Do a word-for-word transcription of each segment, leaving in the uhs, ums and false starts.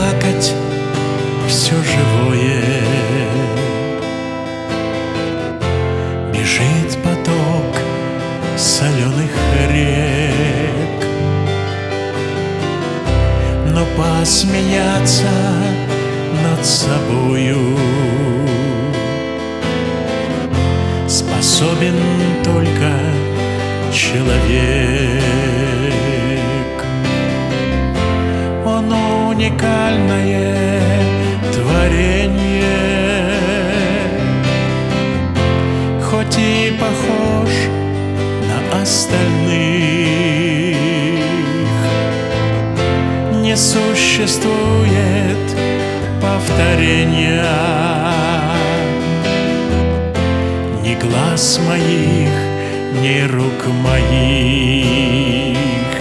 оплакать все живое. Бежит поток соленых рек, но посмеяться над собою способен только человек. Он уникальное творение, хоть и похож на остальных. Не существует повторения ни глаз моих, ни рук моих.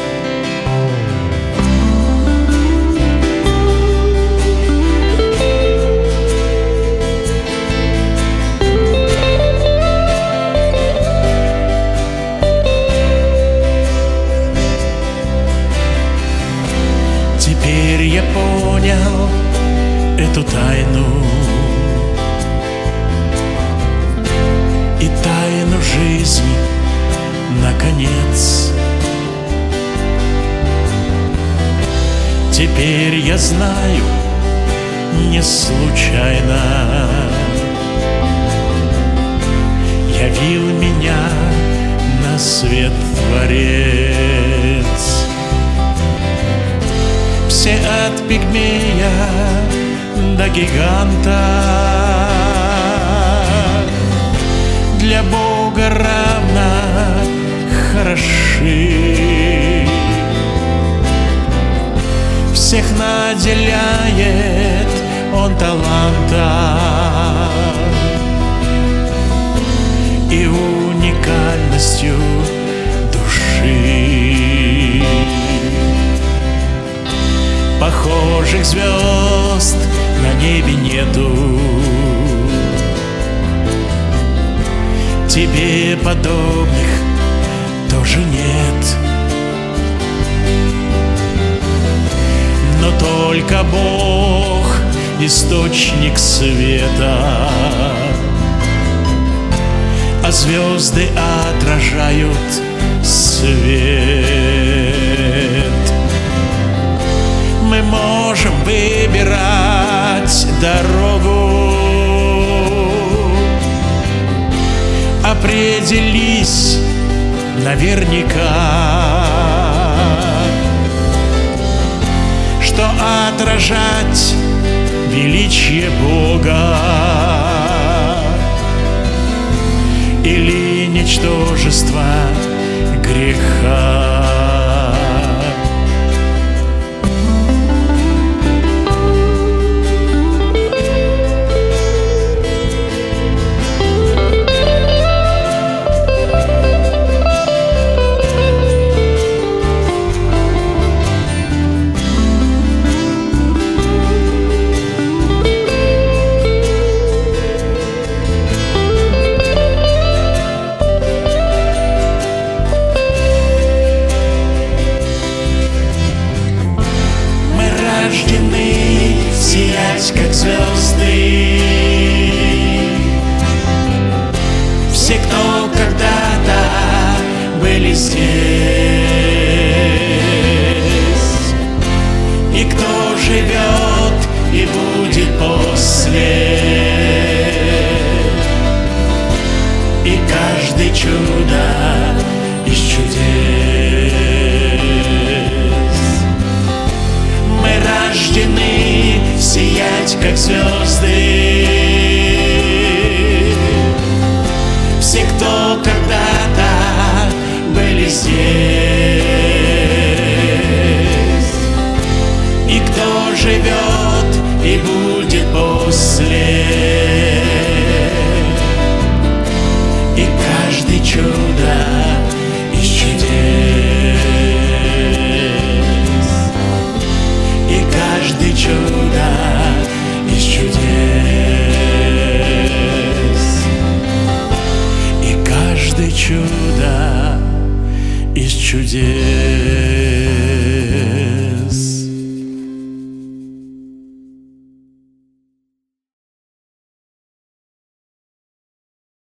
Теперь я понял эту тайну и тайну жизни, наконец. Теперь я знаю, не случайно явил меня на свет Творец. Все от пигмея до гиганта для Бога равно хороши. Всех наделяет Он таланта и уникальностью души. Похожих звезд на небе нету, тебе подобных тоже нет. Но только Бог — источник света, а звезды отражают свет. Мы можем выбирать дорогу, определись наверняка, что отражать величие Бога или ничтожество греха. Сиять, как звезды. Все, кто когда-то были здесь, и кто живет и будет после, и каждый чудо из чудес. Мы рождены сиять, как звезды. Все, кто когда-то были здесь, и кто живет и будет после, и каждый чудо